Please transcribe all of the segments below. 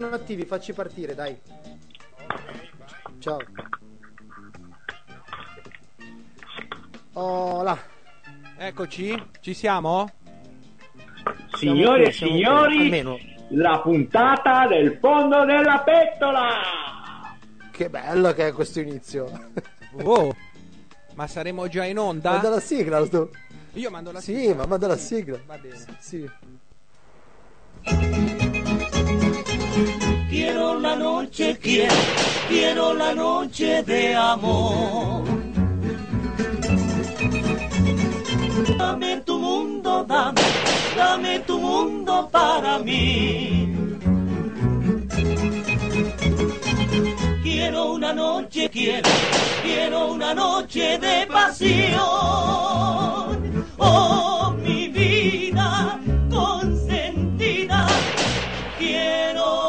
attivi, facci partire, dai. Ciao. Oh là. Eccoci, ci siamo? Signori e signori, almeno la puntata del fondo della pentola. Che bello che è questo inizio. Oh, ma saremo già in onda? Manda la sigla. Io mando la sì, sigla. ma manda la sigla. Va bene. Sì. Quiero la noche, quiero la noche de amor. Dame tu mundo, dame tu mundo para mí. Quiero una noche, quiero una noche de pasión. Oh, mi vida consentida, quiero.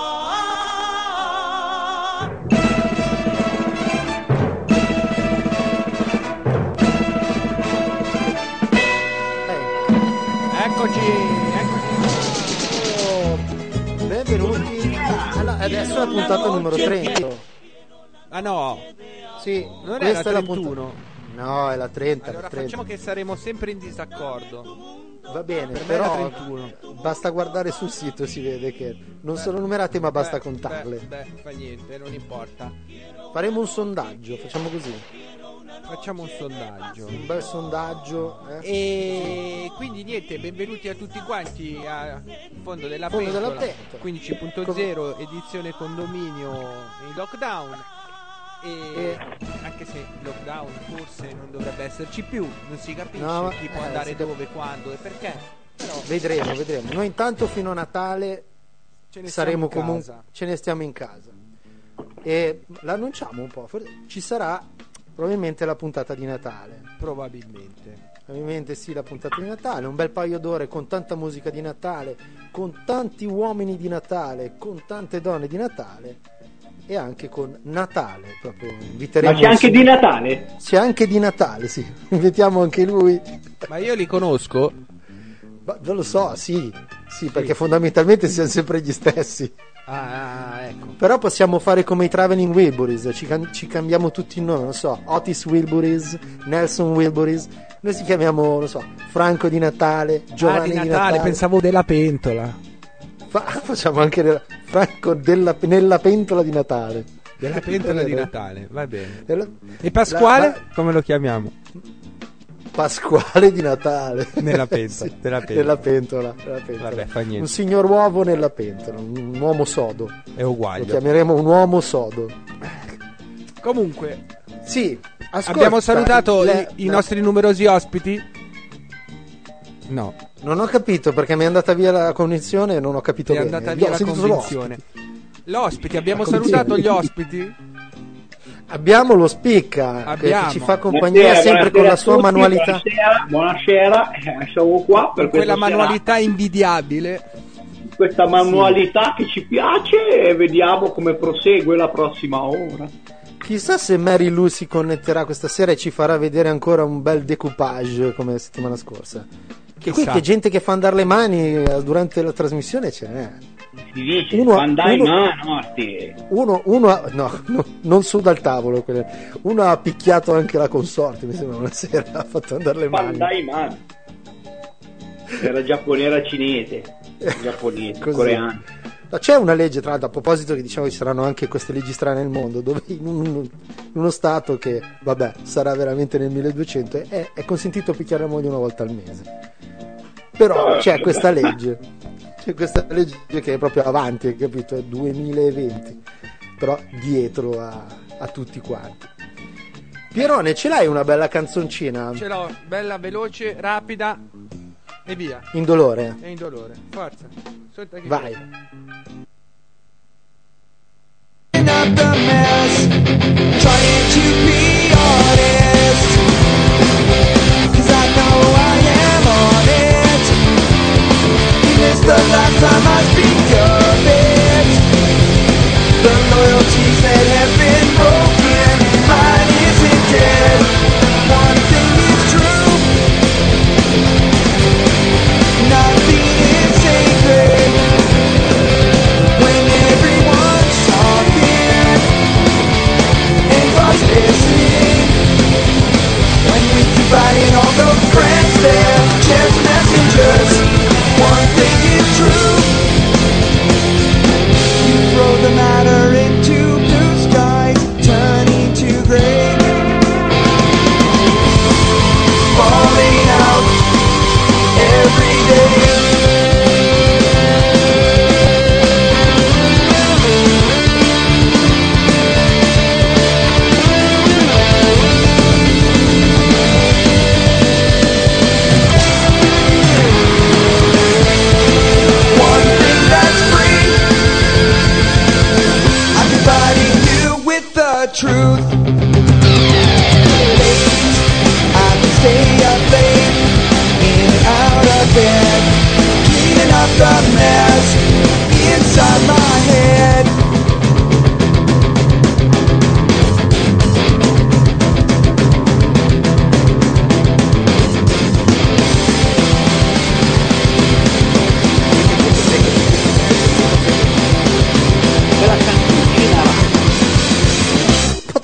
Eccoci. Oh, benvenuti. Adesso è la puntata numero 30. Ah no, Sì, non questa era è la 31. puntata. No, è la 30. Allora la 30. facciamo che saremo sempre in disaccordo. Va bene, Per me però era 31. basta guardare sul sito, si vede che non sono numerate, ma basta contarle. Beh, fa niente, non importa. Faremo un sondaggio, facciamo così. Facciamo un sondaggio. Un bel sondaggio. E quindi niente, benvenuti a tutti quanti a Fondo della Fondo della Pentola Pentola. 15.0 edizione condominio in lockdown. E anche se il lockdown forse non dovrebbe esserci più, non si capisce No, chi può andare dove, quando e perché. Però Vedremo. Noi intanto fino a Natale ce ne saremo stiamo in comunque, casa. ce ne stiamo in casa. E l'annunciamo un po'. Ci sarà probabilmente la puntata di Natale. Probabilmente sì, la puntata di Natale, un bel paio d'ore con tanta musica di Natale, con tanti uomini di Natale, con tante donne di Natale e anche con Natale, proprio inviteremo. Ma c'è anche di Natale? C'è anche di Natale, sì. Invitiamo anche lui. Ma io li conosco. Ma non lo so, sì, perché fondamentalmente siamo sempre gli stessi. Ecco. Però possiamo fare come i Traveling Wilburys, ci cambiamo tutti il nome, non so, Otis Wilburys, Nelson Wilburys, noi ci chiamiamo, non so, Franco di Natale, Giovanni di Natale, pensavo della pentola. Facciamo anche Franco nella pentola di Natale. Della pentola di Natale, va bene. Della- E Pasquale, come lo chiamiamo? Pasquale di Natale. Nella pentola, Sì, della pentola. nella pentola. Vabbè, fa niente. Un signor uovo nella pentola, un uomo sodo. È Lo uguale. chiameremo un uomo sodo. Comunque, Sì, ascolta, abbiamo salutato i no, nostri numerosi ospiti. No, Non ho capito perché mi è andata via la connessione e non ho capito è bene. andata Io via ho la sentito solo convenzione. ospiti. Abbiamo La salutato convenzione. gli ospiti. Abbiamo lo Spicca Abbiamo. che ci fa compagnia sempre con la sua manualità. Buonasera, siamo qua per Quella questa manualità invidiabile. questa manualità che ci piace e vediamo come prosegue la prossima ora. Chissà se Mary Lou si connetterà questa sera e ci farà vedere ancora un bel decoupage come la settimana scorsa. Che qui Chissà. che gente che fa andare le mani durante la trasmissione ce n'è. Si dice, Uno- mandai uno- mano a te. Uno no, non su dal tavolo. Uno ha picchiato anche la consorte, mi sembra, una sera ha fatto andare le mani. Mandai mano. Era giapponese, era cinese, giapponese, Così. coreano. No, c'è una legge, tra l'altro, a proposito che diciamo che ci saranno anche queste leggi strane nel mondo, dove in uno stato che, vabbè, sarà veramente nel 1200, è consentito picchiare la moglie una volta al mese. Però c'è questa legge che è proprio avanti, hai capito? È 2020, però dietro a tutti quanti. Pierone, ce l'hai una bella canzoncina? Ce l'ho, bella, veloce, rapida e via. Indolore? È indolore. Forza. Solta che Vai. Up the mess, trying to be honest, 'cause I know I am on it. This the last time I speak of it. The loyalties that have been broken, mine isn't dead. One thing is true, nothing is sacred.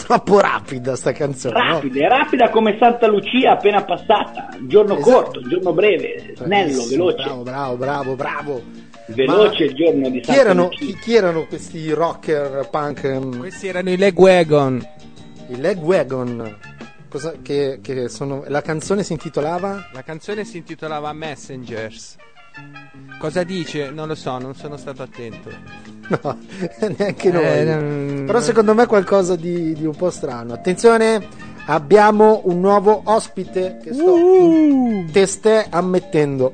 troppo rapida sta canzone, Rapida, è rapida come Santa Lucia appena passata. Giorno Esatto. corto, giorno breve, snello, veloce. Bravo. Veloce il giorno di Santa Lucia. Chi erano questi rocker punk? Questi erano i Lagwagon. I Lagwagon. Che sono. La canzone si intitolava? La canzone si intitolava Messengers. Cosa dice? Non lo so, non sono stato attento. No, neanche noi. Però secondo me è qualcosa di un po' strano. Attenzione, abbiamo un nuovo ospite che te stai ammettendo.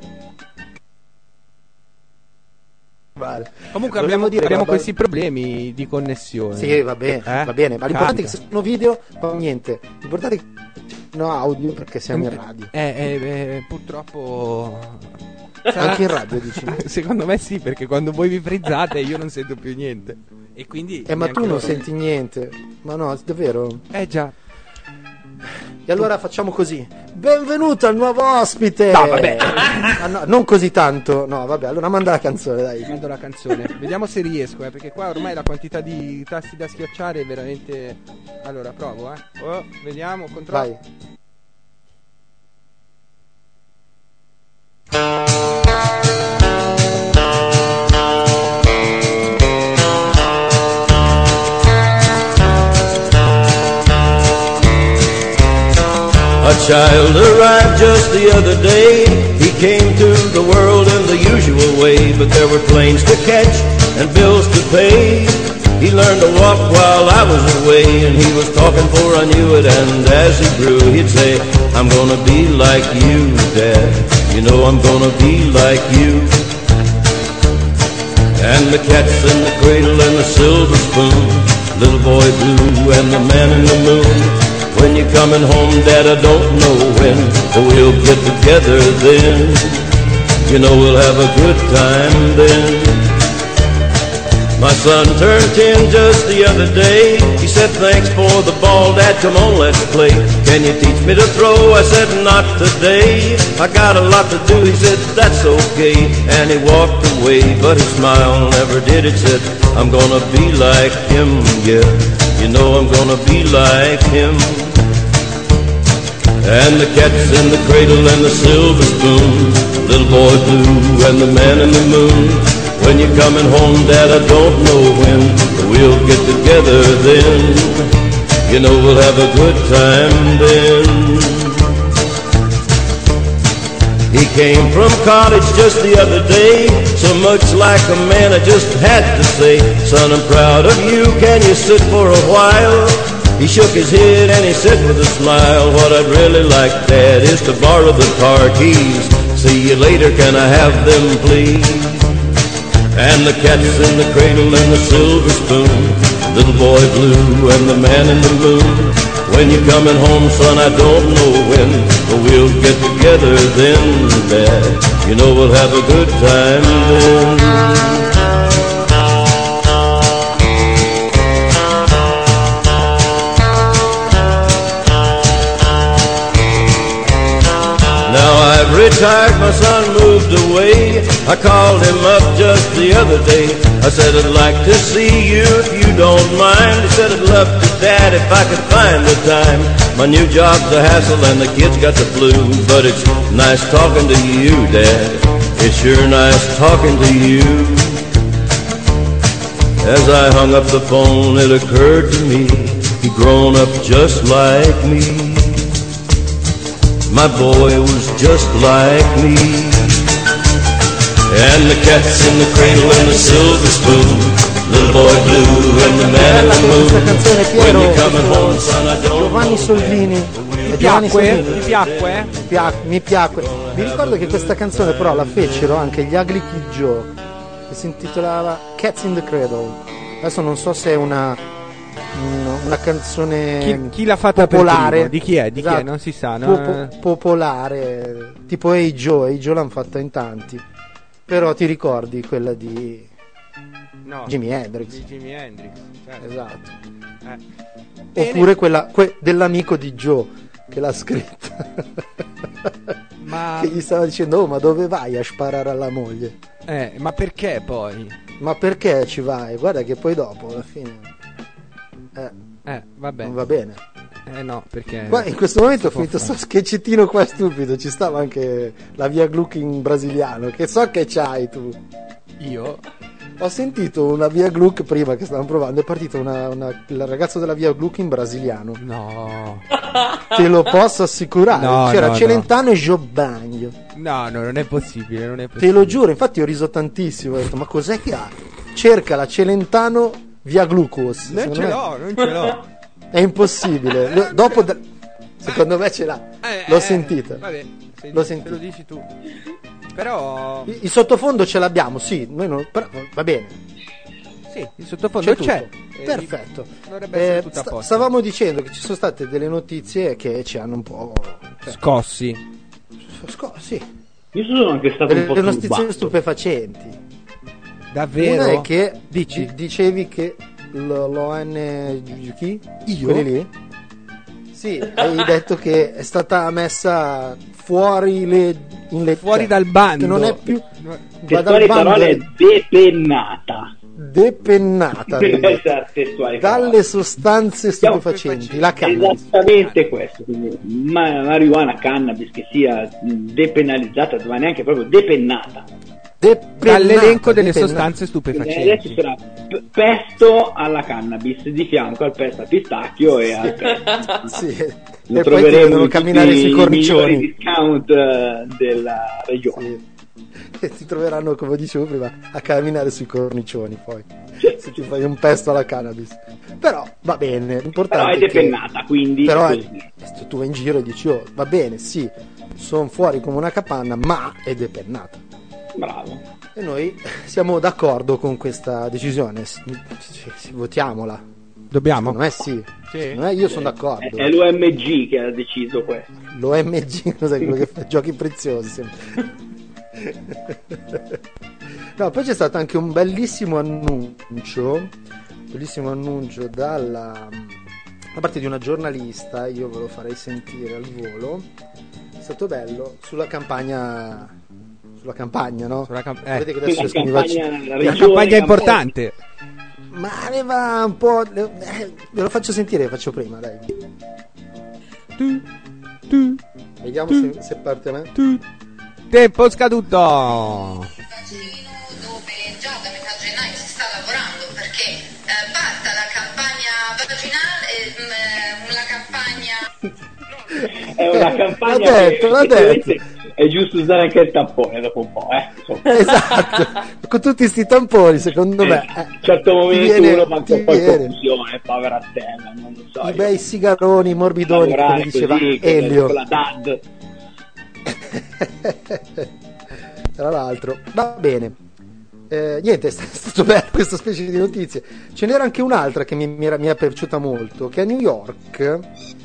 Vale. Comunque Volevo abbiamo dire, questi problemi di connessione. Sì, va bene, va bene. Ma l'importante è che se sono video, fa niente. L'importante è che no audio perché siamo in radio. Purtroppo. Anche in radio dici? Secondo me sì, perché quando voi vi frizzate io non sento più niente. E quindi. Ma tu non senti niente. Ma no, davvero? Già. E allora facciamo così. Benvenuto al nuovo ospite. No, vabbè. No, non così tanto. No, vabbè, allora manda la canzone, dai. Mando la canzone. Vediamo se riesco, perché qua ormai la quantità di tasti da schiacciare è veramente. Allora, provo, vediamo, controllo. Vai. A child arrived just the other day. He came to the world in the usual way, but there were planes to catch and bills to pay. He learned to walk while I was away, and he was talking for I knew it, and as he grew he'd say, I'm gonna be like you, Dad, you know I'm gonna be like you. And the cat's in the cradle and the silver spoon, little boy blue and the man in the moon. When you're coming home, Dad, I don't know when, but we'll get together then. You know we'll have a good time then. My son turned 10 just the other day. He said, thanks for the ball, Dad, come on, let's play. Can you teach me to throw? I said, not today. I got a lot to do. He said, that's okay. And he walked away, but his smile never did. It said, I'm gonna be like him, yeah. You know I'm gonna be like him. And the cat's in the cradle and the silver spoon, little boy blue and the man in the moon. When you're coming home, Dad, I don't know when, but we'll get together then. You know we'll have a good time then. He came from college just the other day, so much like a man I just had to say, son, I'm proud of you, can you sit for a while? He shook his head and he said with a smile, what I'd really like, Dad, is to borrow the car keys. See you later, can I have them, please? And the cat's in the cradle and the silver spoon, little boy blue and the man in the moon. When you're coming home, son, I don't know when, but we'll get together then, Dad. You know we'll have a good time then. I've retired, my son moved away. I called him up just the other day. I said, I'd like to see you if you don't mind. He said, I'd love to, Dad, if I could find the time. My new job's a hassle and the kids got the flu, but it's nice talking to you, Dad. It's sure nice talking to you. As I hung up the phone, it occurred to me, he'd grown up just like me. My boy was just like me. And the cat's in the cradle and the silver spoon, little boy blue and the man in the moon. When you're coming home, son, I don't Giovanni Soldini. Ti piacque? Ti piacque? Mi piacque. Vi ricordo che questa canzone però la fecero anche gli Ugly Kid Joe, che si intitolava Cats in the Cradle. Adesso non so se è una canzone chi l'ha fatta popolare. Di chi è? Di esatto. chi è? Non si sa, no? Popolare, tipo Hey Joe l'hanno fatta in tanti. Però ti ricordi quella di Jimi Hendrix? Di Jimi Hendrix, certo. Esatto. Bene. Oppure quella dell'amico di Joe che l'ha scritta. Ma che gli stava dicendo, oh, ma dove vai a sparare alla moglie? ma perché poi? Ma perché ci vai? Guarda che poi dopo alla fine Vabbè. Non va bene. No, perché Qua in questo momento ho finito sto sketchettino qua stupido, ci stava anche la Via Gluck in brasiliano, che so che c'hai tu. io Ho sentito una Via Gluck prima che stavamo provando, è partito il ragazzo della Via Gluck in brasiliano. no. Te lo posso assicurare. No, C'era no, Celentano e Giobagno. No, non è possibile, non è Te possibile. lo giuro, infatti ho riso tantissimo. Ho detto, ma cos'è che ha? Cerca la Celentano Via Glucos. Non ce l'ho. È impossibile. Secondo me ce l'ha. L'ho sentita. Vabbè, L'ho se sentita. lo dici tu. Però Il sottofondo ce l'abbiamo, sì. Noi però, va bene. sì, il sottofondo c'è. Perfetto. Dovrebbe essere tutto a posto. Stavamo dicendo che ci sono state delle notizie che ci hanno un po'. Scossi. Sì. Io sono anche stato un po' Delle notizie turbato. stupefacenti. Davvero? Una è che Dici? dicevi che l'ONG Io? quelli lì? Sì, hai detto che è stata messa fuori Fuori dal bando. che non è più Testuali parole depennata. depennata Questa testuali dalle parole. sostanze stupefacenti, la cannabis. Esattamente questo, quindi marijuana, cannabis che sia depenalizzata, ma neanche proprio depennata. Dall'elenco delle depennata. sostanze Adesso stupefacenti. sarà pesto alla cannabis di fianco al pesto al pistacchio e al pesto. Sì. Lo E poi ti troveremo vedono in camminare tutti sui i cornicioni. migliori discount della regione. Sì. E ti troveranno, come dicevo prima, a camminare sui cornicioni poi se ti fai un pesto alla cannabis. Però va bene, l'importante Però è depennata, quindi però è così. tu vai in giro e dici, oh, va bene, sì, sono fuori come una capanna, ma è depennata. Bravo. E noi siamo d'accordo con questa decisione. Votiamola. Dobbiamo? Secondo me sì. Secondo me io sono d'accordo. È l'OMG che ha deciso questo. L'OMG, cos'è quello che fa giochi preziosi sempre. No, poi c'è stato anche un bellissimo annuncio da parte di una giornalista, io ve lo farei sentire al volo. È stato bello sulla campagna, no? Vedete che adesso esco mi faccio- La campagna è importante. ma aveva un po'. Ve lo faccio sentire, faccio prima, dai. Vediamo se parte a me. Tempo scaduto. dove già da metà gennaio si sta lavorando perché parta la campagna vaginale, È una campagna l'ha detto. È giusto usare anche il tampone dopo un po', insomma. Esatto, con tutti sti tamponi, secondo me. A un certo momento ti viene- uno fa un ti po' di viene. confusione, povera Stella, non lo so. I bei sigaroni morbidoni, come lavorare diceva così, Elio. con la DAD. Tra l'altro, va bene. Niente, è stato bello questa specie di notizie. Ce n'era anche un'altra che mi è piaciuta molto, che a New York,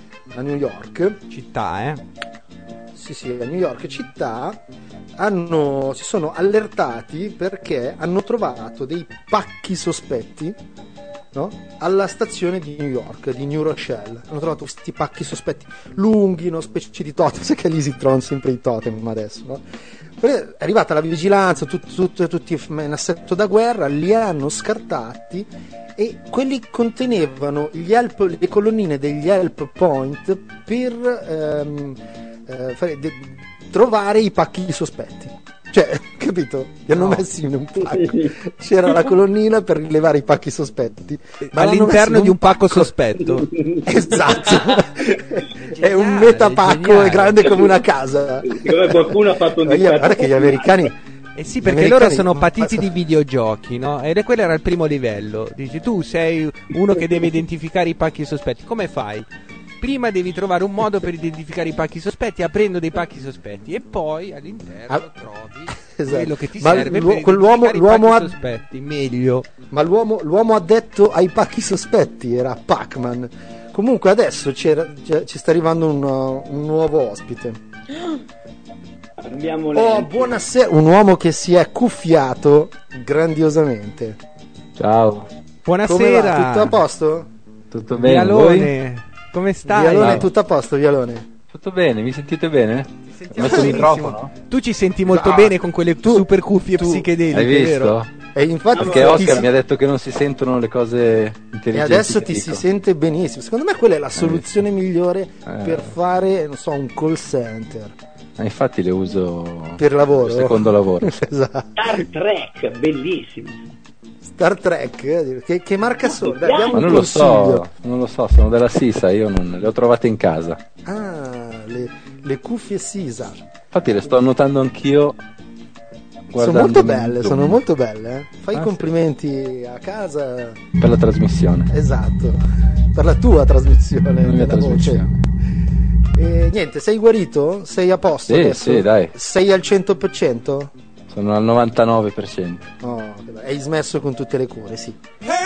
Città, sì, a New York città, si sono allertati perché hanno trovato dei pacchi sospetti, no? Alla stazione di New York, di New Rochelle. Hanno trovato questi pacchi sospetti lunghi, no? Specie di totem, sai che all'Easy Tron sempre i totem adesso, no? Poi è arrivata la vigilanza, tutti in assetto da guerra, li hanno scartati e quelli contenevano le colonnine degli help point per trovare i pacchi sospetti. Cioè, capito? Li hanno messi in un pacco. C'era la colonnina per rilevare i pacchi sospetti. Ma all'interno di un pacco sospetto. Esatto. È un Geniale, metapacco, geniale. è grande come una casa. Secondo me qualcuno ha fatto un difetto. Guarda che gli americani. Eh sì, perché Gli loro americani- sono patiti di videogiochi, no? Ed è quello era il primo livello. Dici, tu sei uno che deve identificare i pacchi sospetti. Come fai? Prima devi trovare un modo per identificare i pacchi sospetti aprendo dei pacchi sospetti e poi all'interno trovi Esatto. quello che ti Ma serve per quell'uomo- identificare i l'uomo pacchi ha- sospetti meglio. Ma l'uomo addetto ai pacchi sospetti era Pac-Man. Comunque adesso ci sta arrivando un nuovo ospite. Abbiamo Oh, le... buonasera. Un uomo che si è cuffiato grandiosamente. Ciao, Come va? Buonasera. Tutto a posto? tutto bene? Voi? Vialone. Come stai? Vialone, Ciao. tutto a posto, Vialone? Tutto bene, mi sentite bene? Ho messo il benissimo. microfono? Tu ci senti molto No. bene con quelle super cuffie tu- psichedeliche, Hai vero? visto? E infatti Perché Oscar mi ha detto che non si sentono le cose intelligenti. E adesso che ti si dico. sente benissimo. Secondo me quella è la soluzione migliore per fare, non so, un call center. Infatti le uso per lavoro. Per secondo lavoro. Esatto. Star Trek, bellissimo. Star Trek, che marca sono? Dai, diamo Ma un non lo consiglio. so, sono della Sisa, io non le ho trovate in casa. Ah, le cuffie Sisa. Infatti le sto annotando anch'io. Sono molto belle. Fai i complimenti a casa. Per la trasmissione. Esatto, per la tua trasmissione. La mia trasmissione. E niente, sei guarito? Sei a posto Sì, adesso? sì, dai. Sei al 100%? Sono al 99%. Oh, hai smesso con tutte le cure, sì.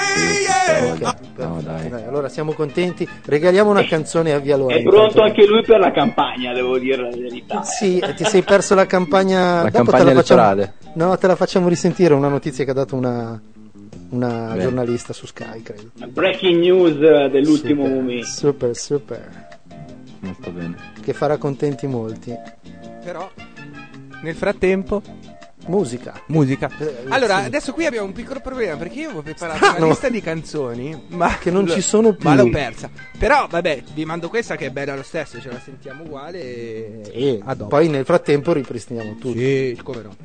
No, dai. Allora siamo contenti. Regaliamo una canzone a Vialone. È pronto anche lui per la campagna, devo dire la verità. Sì, ti sei perso la campagna. La Dopo campagna elettorale. No, te la facciamo risentire. Una notizia che ha dato una giornalista su Sky, credo. Breaking news dell'ultimo momento. Super. Molto bene. Che farà contenti molti. Però nel frattempo musica. Allora, adesso qui abbiamo un piccolo problema perché io avevo preparato una lista di canzoni, ma che non ci sono più. Ma l'ho persa. Però vabbè, vi mando questa che è bella lo stesso, ce la sentiamo uguale e a dopo. Poi nel frattempo ripristiniamo tutto. Sì, come no.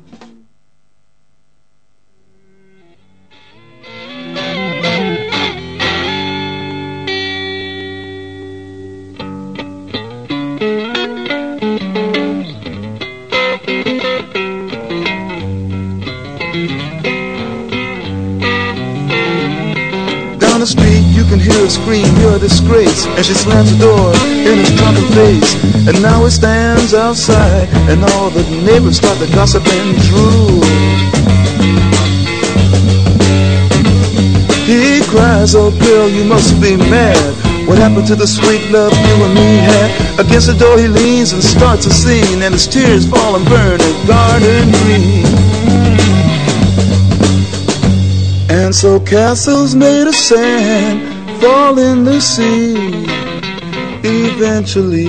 Down the street you can hear her scream, you're a disgrace. And she slams the door in his drunken face. And now he stands outside, and all the neighbors start to gossip and drool. He cries, oh girl, you must be mad. What happened to the sweet love you and me had? Against the door he leans and starts a scene, and his tears fall and burn a garden green. And so castles made of sand fall in the sea eventually.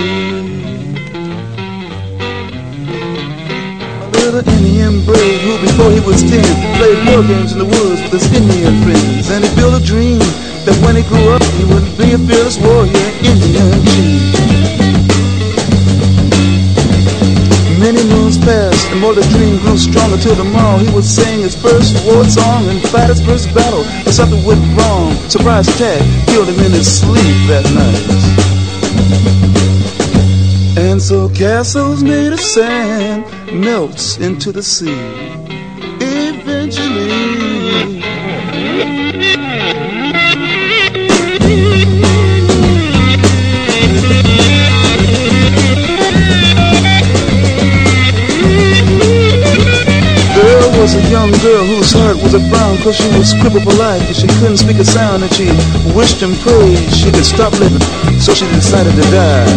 A little Indian brave who before he was 10 played war games in the woods with his Indian friends. And he built a dream that when he grew up he would be a fearless warrior, Indian chief. Many moons passed, and more the dream grew stronger till tomorrow he would sing his first war song and fight his first battle. But something went wrong. Surprise attack killed him in his sleep that night. And so castles made of sand melts into the sea eventually. There was a young girl whose heart was a frown, 'cause she was crippled for life and she couldn't speak a sound, and she wished and prayed she could stop living, so she decided to die.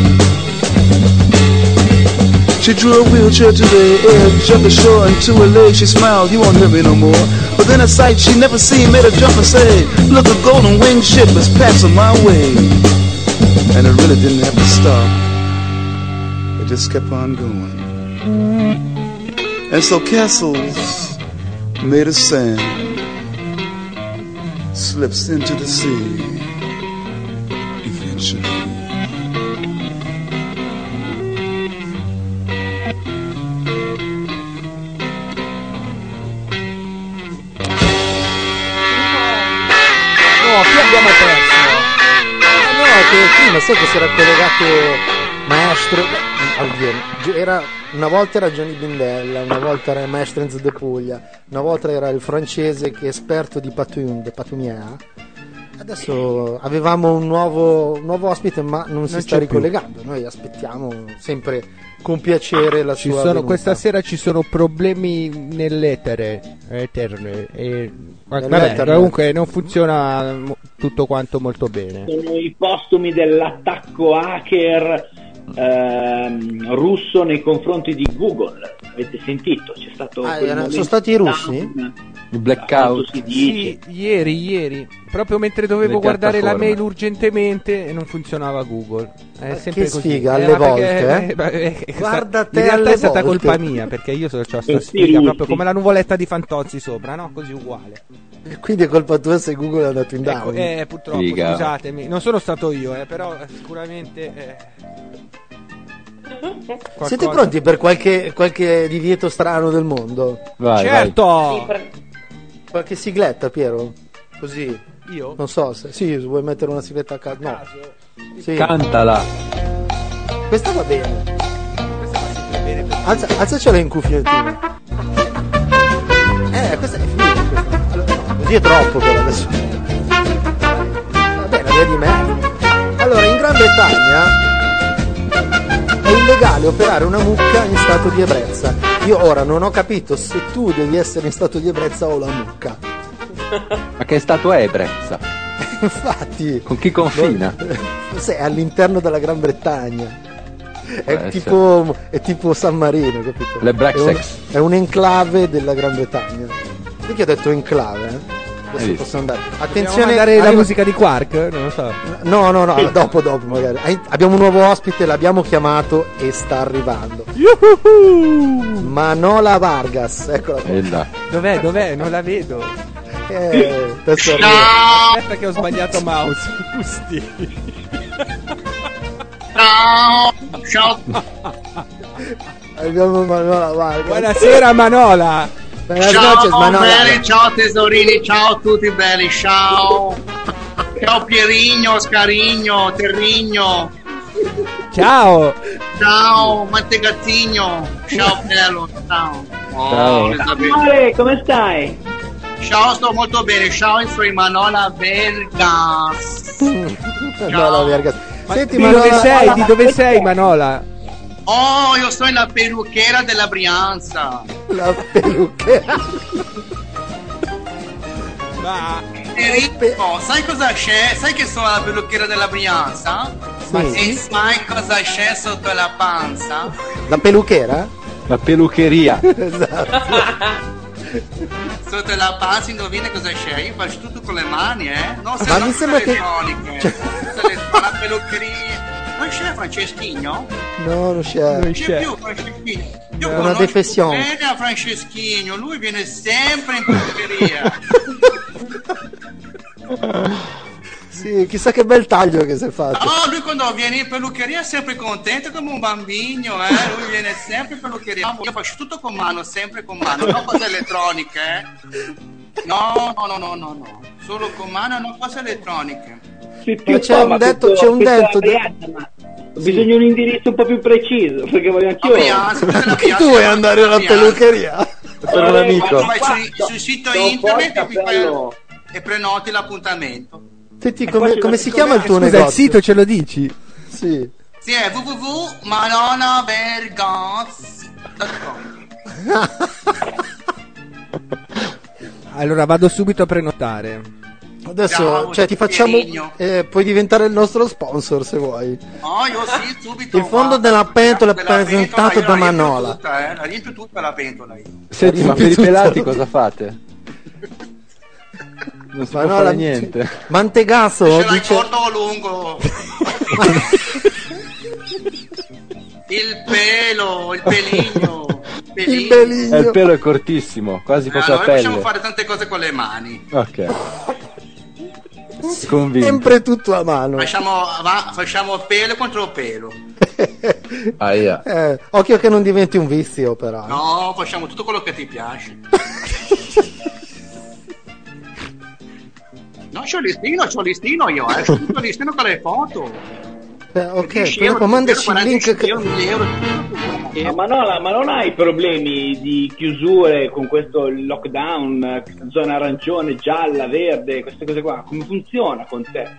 She drew a wheelchair to the edge of the shore, and to her leg she smiled, you won't hurt me no more. But then a sight she never seen made her jump and say, look, a golden winged ship is passing my way. And it really didn't have to stop, it just kept on going. And so castles made of sand slips into the sea eventually. No, qui abbiamo perso. No, che prima sai che si era collegato Maestro. Una volta era Johnny Bindella, una volta era Maestrenz de Puglia, una volta era il francese che è esperto di Patoumier. Adesso avevamo un nuovo ospite, ma non si sta ricollegando. Noi aspettiamo sempre con piacere la sua venuta. Questa sera ci sono problemi nell'etere. Vabbè, comunque non funziona tutto quanto molto bene. Sono i postumi dell'attacco hacker russo nei confronti di Google. Avete sentito? C'è stato sono stati i russi? Il blackout. Si dice. Sì, ieri, proprio mentre dovevo Le guardare la piattaforme. mail urgentemente e non funzionava Google. È sempre che così. sfiga, alle ma volte, in Guarda te realtà alle è stata volte. colpa mia, perché io ho sta Tutti sfiga russi. proprio come la nuvoletta di Fantozzi sopra, no? Così uguale. Quindi è colpa tua se Google è andato in Ecco, down. purtroppo, Figa. scusatemi, non sono stato io, però sicuramente Siete pronti per qualche divieto strano del mondo? Vai, Certo! Qualche sigletta, Piero? Così, Io? non so se vuoi mettere una sigletta a caso. No. Sì. vai. Cantala. Questa va bene. Questa va sempre bene per- Alzacela in cuffiettino. Questa è finita. Allora, no, così è troppo per adesso. Va bene, via di me. Allora, in Gran Bretagna è illegale operare una mucca in stato di ebbrezza. Io ora non ho capito se tu devi essere in stato di ebbrezza o la mucca. Ma che stato è Brezza? Infatti, Con chi confina? è all'interno della Gran Bretagna. Può È tipo San Marino, capito? Le Brexex. È un enclave della Gran Bretagna. Perché ho detto enclave? Adesso visto? posso andare. Possiamo Attenzione, mandare la arriva- musica di Quark? Non lo so. No, dopo magari. Abbiamo un nuovo ospite, l'abbiamo chiamato e sta arrivando. Manola Vargas, eccola qua. E là. Dov'è? Non la vedo. Adesso arriva. Aspetta che ho sbagliato mouse. Giusti. Ciao. Abbiamo Manola Vargas. Buonasera Manola. Buenas Ciao noches, Manola. belli, ciao tesorini, ciao a tutti belli, ciao. Ciao Pierigno, Scarigno, Terrigno, Ciao. ciao Mantegazzigno, ciao bello, ciao. Ciao. Elisabetta. Amore, come stai? Ciao, sto molto bene, ciao, sono Manola Vergas. Manola Vargas. Senti, Di Manola, dove sei? Di dove sei Manola? Oh, io sono la perucchiera della Brianza. la pelucchera. Ma Enrico, sai cosa c'è? Sai che sono la perucchiera della Brianza? Sì. E sai cosa c'è sotto la panza? La peluchera? La pelucheria. Esatto. Sotto la panza indovina cosa c'è? Io faccio tutto con le mani, No, se Ma non mi sembra che- elettroniche. Tutte la pelucheria. Non c'è Franceschino? No, non c'è. Non Non c'è. c'è più Franceschino. Io È una conosco defezione. bene a Franceschino, lui viene sempre in pelucheria. Sì, chissà che bel taglio che si è fatto. No, lui quando viene in pelucheria è sempre contento come un bambino, Lui viene sempre in pelucheria. Io faccio tutto con mano, sempre con mano, non cose elettroniche, No. Solo con mano, non cose elettroniche. Sì, Ma c'è un detto- c'è un detto- Ma ho bisogno di un indirizzo un po' più preciso, perché voglio anch'io. Che tu vuoi andare alla pelucheria? Per un amico. Vai sul sito internet e, e prenoti l'appuntamento. Senti, come si chiama il tuo scusa, il negozio? sito ce lo dici? Sì. Sì, è www.manonavergas.com. Allora vado subito a prenotare. Adesso, Ciao, ti facciamo. Pierino. Puoi diventare il nostro sponsor se vuoi. No, io sì, subito. Il fondo della pentola è presentato da Manola. La riempio tutta la pentola io. Senti, ma per i pelati cosa fate? Non si può Manola, fare niente. Mantegasso Ce l'hai dice. corto o lungo? Il pelo, il peligno. Il Il beligno. pelo è cortissimo, quasi proprio a Allora, possiamo pelle. fare tante cose con le mani. Ok. Convinto. Sempre tutto a mano. Facciamo pelo contro pelo. Aia. Occhio che non diventi un vizio, però. No, facciamo tutto quello che ti piace. No, c'ho il listino io, c'ho tutto il listino con le foto. Ok, però mandaci il link. Ma non hai problemi di chiusure con questo lockdown, zona arancione, gialla, verde, queste cose qua? Come funziona con te?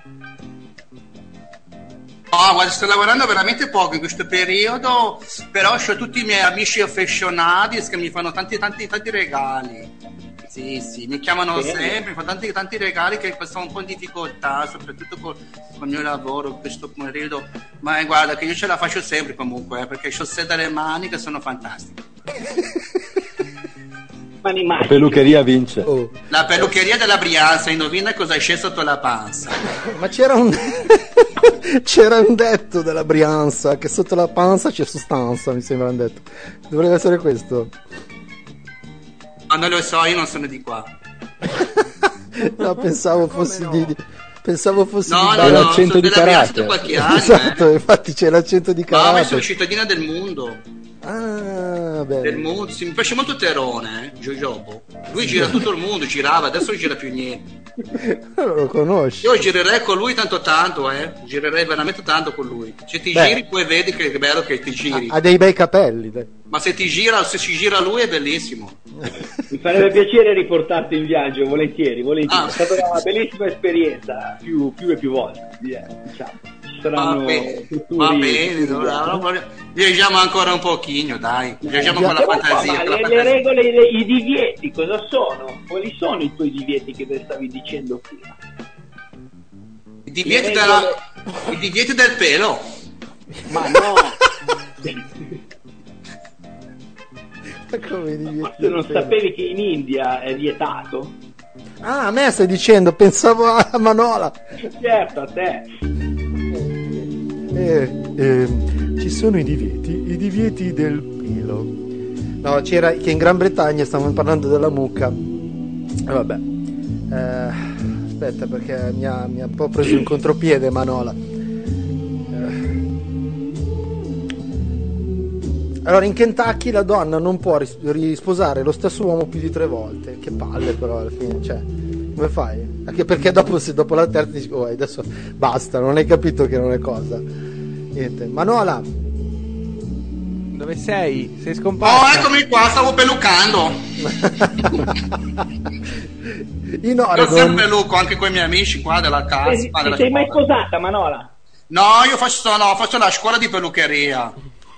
No, guarda, sto lavorando veramente poco in questo periodo, però ho tutti i miei amici affezionati che mi fanno tanti regali. Sì, mi chiamano sempre, mi fanno tanti regali che sono un po' in difficoltà, soprattutto con il mio lavoro in questo periodo. Ma guarda che io ce la faccio sempre comunque, perché ho sede alle mani che sono fantastiche. mani La magiche. pelucheria vince. Oh, La pelucheria della Brianza, indovina cosa c'è sotto la panza. ma c'era un c'era un detto della Brianza che sotto la panza c'è sostanza, mi sembra un detto. Dovrebbe essere questo. Ma non lo so, io non sono di qua. No, pensavo fossi di pensavo fossi No, di no, C'è no, l'accento sono di della Brianza da carattere. qualche anno. Esatto, infatti c'è l'accento di Ma io karate. sono cittadina del mondo. Ah, Del bene. mondo. Sì, mi piace molto Terone, Gioiobo. Lui gira tutto il mondo, girava, adesso non gira più niente. Non lo conosci. Io girerei con lui tanto, girerei veramente tanto con lui. Se ti Beh. giri poi vedi che è bello che ti giri. Ha dei bei capelli, dai. Ma se si gira lui è bellissimo. Mi farebbe piacere riportarti in viaggio, volentieri. Ah. È stata una bellissima esperienza, più e più volte, diciamo. Ci Va saranno bene, futuri- va bene, futuri no, viaggi. no, no, viaggiamo ancora un pochino, dai. Viaggiamo con la Però, fantasia. ma con la le fantasia. regole, i divieti cosa sono? Quali sono i tuoi divieti che te stavi dicendo prima? I divieti, le regole- i divieti del pelo. Ma no! Come Ma tu non sapevi che in India è vietato? Ah, a me stai dicendo, pensavo a Manola. Certo, a te. Ci sono i divieti del pelo. No, c'era che in Gran Bretagna stavano parlando della mucca. Vabbè. Aspetta, perché mi ha un po' preso in contropiede Manola. Allora, in Kentucky la donna non può risposare lo stesso uomo più di 3 volte. Che palle, però, alla fine, cioè, come fai? Anche perché dopo, se dopo la terza dici, oh, adesso basta, non hai capito che non è cosa. Niente. Manola, Dove sei? Sei Oh, scomparsa. eccomi qua, stavo pelucando. in Io Oregon, sempre peluco anche con i miei amici qua della casa. Ti della sei mai scuola. sposata, Manola? No, io faccio la scuola di pelucheria.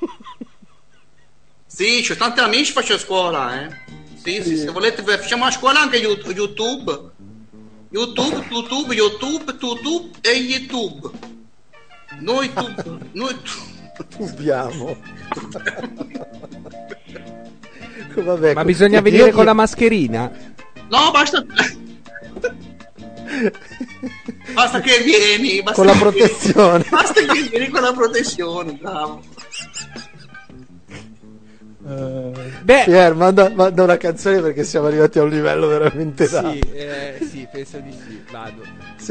Sì, c'ho tanti amici, faccio scuola, Sì, se volete facciamo la scuola anche YouTube e YouTube. Noi tubiamo. Vabbè, Ma bisogna io- venire con la mascherina? No, basta. Basta che vieni, basta Con la che protezione. vieni. Basta che vieni con la protezione, bravo. Beh, Pier, manda una canzone perché siamo arrivati a un livello veramente sì, sì, penso di sì. Vado.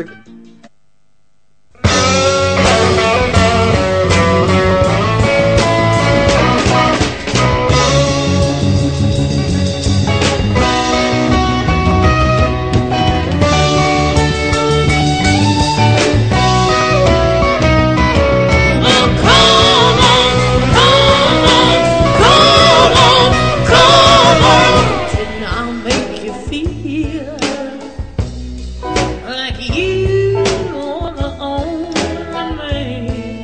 I'll make you feel like you are the only man.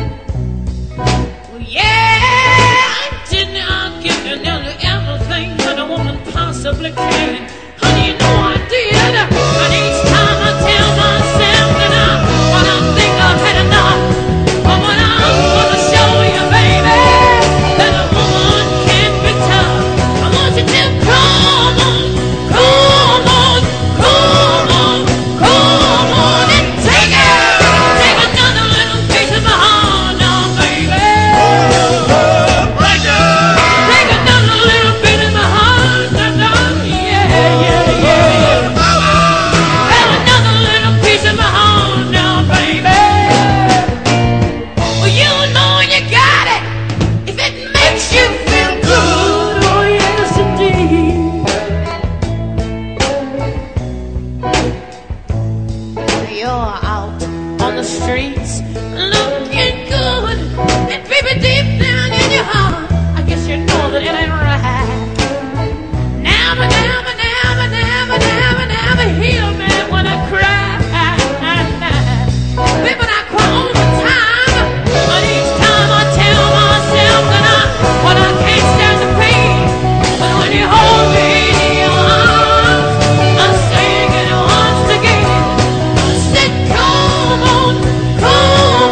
Well, yeah, I'll give you nearly everything that a woman possibly can. Honey, you know I did. And each time I tell myself that when I think I've had enough, but when I'm gonna show you, baby, that a woman can be tough. I want you to come on, come on, come on, come on and take it. Take another little piece of my heart now, baby. Take another little bit of my heart now, yeah, yeah, yeah. Have another little piece of my heart now, baby. Well, you know you got it if it makes you feel good. Oh, yes, indeed. You're out on the streets looking good, and baby, deep down in your heart, I guess you know that it ain't right. Never, never, never, never, never, never heal me when I cry. Baby, I cry all the time, but each time I tell myself that when I can't stand the pain, but when you hold me in your arms, I'm saying it once again. I said, come on, come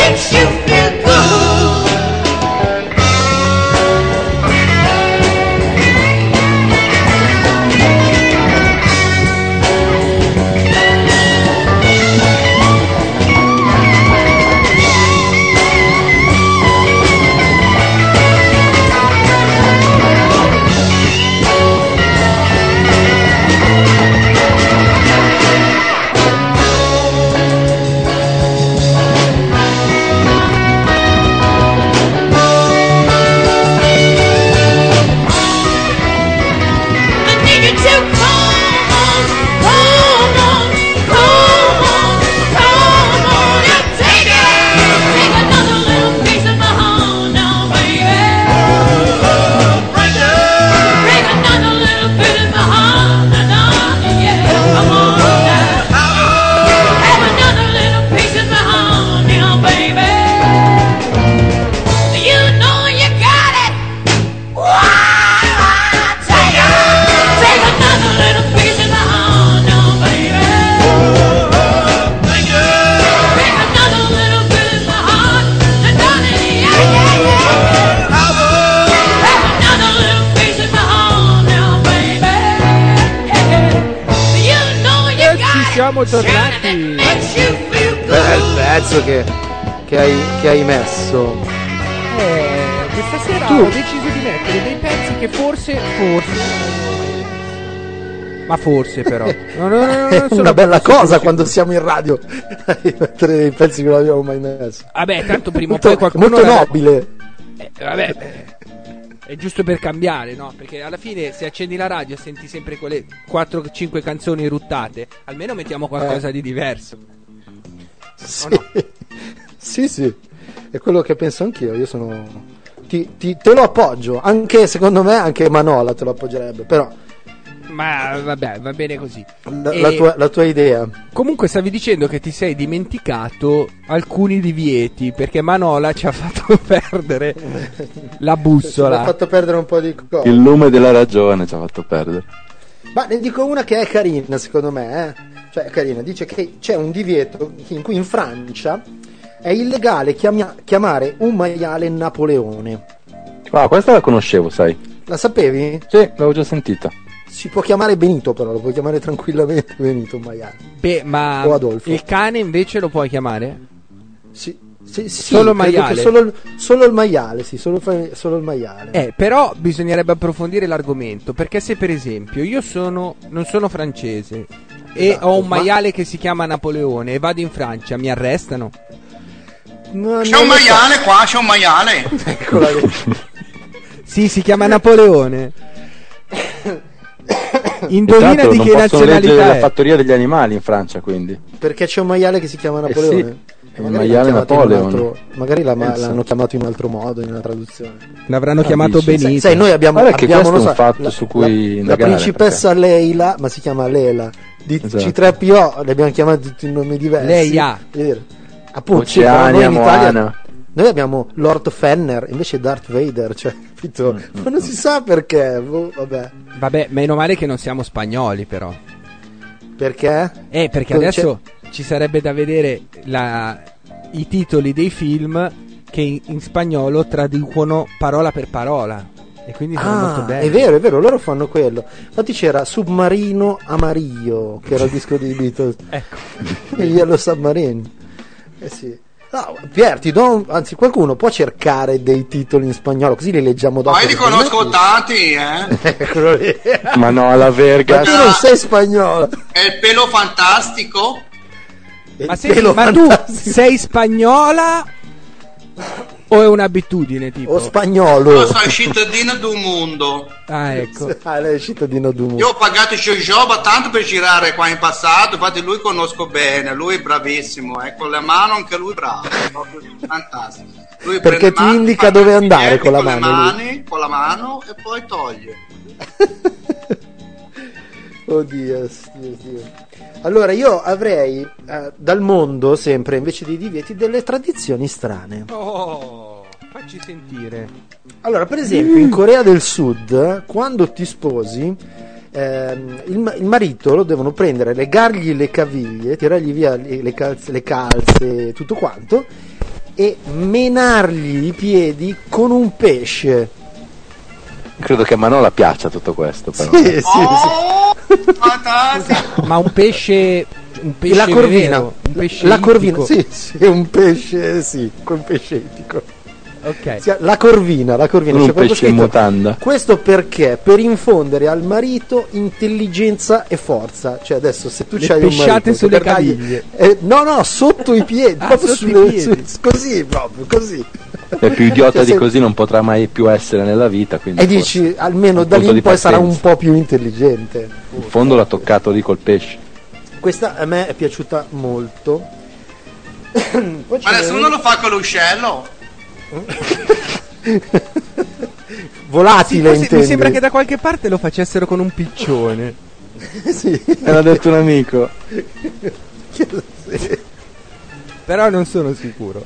makes you feel good. Siamo tornati. Il pezzo che hai messo. Questa sera Tu. ho deciso di mettere dei pezzi che forse ma forse però non È sono una bella proprio cosa sicuro. quando siamo in radio a mettere dei pezzi che non abbiamo mai messo. Vabbè, tanto prima o Molto, poi qualcuno molto nobile. vabbè, è giusto per cambiare, no? Perché alla fine se accendi la radio e senti sempre quelle 4-5 canzoni ruttate, almeno mettiamo qualcosa di diverso. Sì. O no? sì, è quello che penso anch'io. Io sono. Te lo appoggio. Anche secondo me, anche Manola te lo appoggerebbe. Però Ma vabbè, va bene così. la tua idea. Comunque stavi dicendo che ti sei dimenticato alcuni divieti, perché Manola ci ha fatto perdere la Mi bussola. ha fatto perdere un po' di cose. Il lume della ragione ci ha fatto perdere. Ma ne dico una che è carina, secondo me. Cioè, è carina. Dice che c'è un divieto in cui in Francia è illegale chiamare un maiale Napoleone. Ah, questa la conoscevo, sai? La sapevi? Sì, l'avevo già sentita. Si può chiamare Benito, però lo puoi chiamare tranquillamente Benito un maiale. Beh, ma O Adolfo. il cane invece lo puoi chiamare? Sì, Solo il credo maiale? che solo il maiale, sì, solo il maiale. Però bisognerebbe approfondire l'argomento, perché se per esempio io non sono francese e Esatto, ho un ma- maiale che si chiama Napoleone e vado in Francia, mi arrestano? C'è un maiale qua, c'è un maiale. Eccola lì. Sì, si chiama Napoleone. Indovina Tanto di non che possono leggere nazionalità la è. fattoria degli animali in Francia, quindi. Perché c'è un maiale che si chiama Napoleone. Sì, il Magari maiale l'hanno chiamato in un Napoleon. magari Pensa. l'hanno chiamato in un altro modo, in una traduzione. L'avranno chiamato dici? Benito. Sai, noi abbiamo, Guarda che abbiamo, questo non è un fatto su cui la indagare, principessa Leila, ma si chiama Lela. Di Esatto. C3PO, le abbiamo chiamati tutti in nomi diversi. Leia. Voglio dire, appunto, sì, però Oceania, noi in Italia Moana. noi abbiamo Lord Fenner, invece Darth Vader, cioè, capito? Ma non si sa perché, vabbè. Vabbè, meno male che non siamo spagnoli però. Perché? Perché adesso ci sarebbe da vedere i titoli dei film che in spagnolo traducono parola per parola. E quindi sono molto belli. è vero, loro fanno quello. Infatti c'era Submarino Amarillo, che era il disco dei Beatles. Ecco. E Yellow Submarine. Sì. No, Pier, anzi qualcuno può cercare dei titoli in spagnolo, così li leggiamo dopo. Ma io li conosco tanti, eh. Eccolo lì. Ma no, la verga. Ma tu non sei spagnolo. È il pelo fantastico. Ma, senti, ma tu sei spagnola o è un'abitudine tipo? O spagnolo. Io sono cittadino del mondo. Ah, ecco. Lei è cittadino du Io ho pagato Jojoba tanto per girare qua in passato, infatti lui conosco bene, lui è bravissimo, con le mani anche lui bravo, è proprio fantastico. Lui Perché prende ti mano, indica fa dove i andare piedi con la mano, con la mano e poi toglie. Oddio, Dio. Allora io avrei dal mondo sempre, invece dei divieti, delle tradizioni strane. Oh, facci sentire. Allora, per esempio, in Corea del Sud, quando ti sposi, il marito lo devono prendere, legargli le caviglie, tirargli via le calze, tutto quanto, e menargli i piedi con un pesce. Credo che a Manola piaccia tutto questo, però. Sì. Fantastico. Ma un pesce La corvina, vero, un pesce la corvina, ittico. sì, è un pesce, sì, con pesce ittico. Ok. La corvina, Non c'è un proprio pesce in scritto. mutanda. Questo perché? Per infondere al marito intelligenza e forza. Cioè adesso se tu Le c'hai un pesciate marito sulle per dargli- caviglie. no, sotto i piedi, Ah, proprio sotto i piedi. così proprio, così. È più idiota Cioè, di se- così non potrà mai più essere nella vita, quindi E dici almeno un da punto lì di in poi sarà un partenza. po' più intelligente. in fondo l'ha toccato lì col pesce. Questa a me è piaciuta molto. Poi Ma nessuno lo fa con l'uscello? volatile, Forse mi intendi? sembra che da qualche parte lo facessero con un piccione. Sì. L'ha detto un amico. Sì. Però non sono sicuro.